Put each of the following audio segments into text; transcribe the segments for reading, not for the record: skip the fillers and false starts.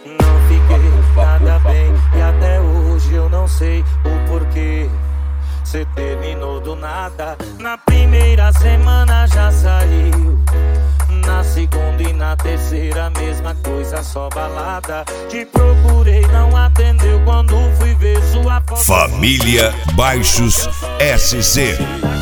Não fiquei nada bem e até hoje eu não sei o porquê. Cê terminou do nada. Na primeira semana já saiu, na segunda e na terceira mesma coisa, só balada. Te procurei, não atendeu quando fui ver sua foto. Família Baixos SC.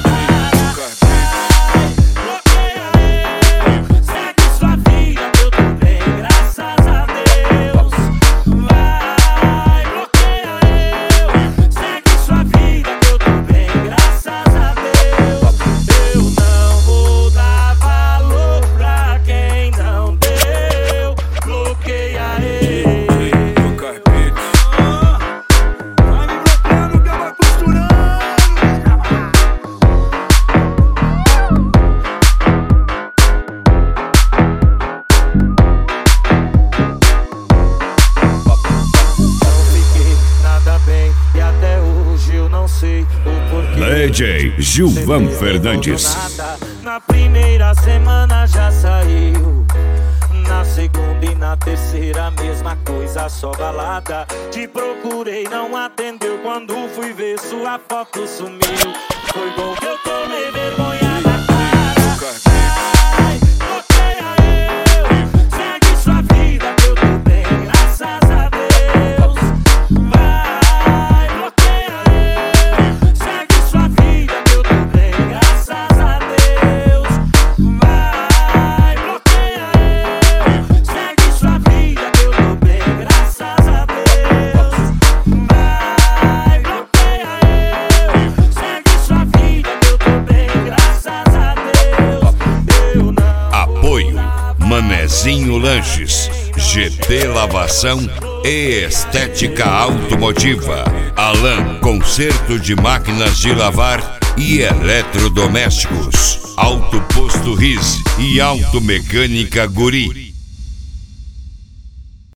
DJ Gilvan Fernandes. Na primeira semana já saiu, na segunda e na terceira mesma coisa, só balada. Te procurei, não atendeu quando fui ver sua foto sumiu. Foi bom que eu tomei vergonha na cara. Ai, bloqueia eu, segue sua vida que eu tô bem, graças a Deus. Vai, bloqueia eu, segue sua vida que eu tô bem, graças a Deus. Vai, bloqueia eu, segue sua vida que eu tô bem, graças a Deus. Vai, bloqueia eu, segue sua vida que eu tô bem, graças a Deus. Eu não. Apoio Manezinho Lanches, GT Lavação e Estética Automotiva, Alan Conserto de Máquinas de Lavar e Eletrodomésticos, Auto Posto Riz e Automecânica Guri.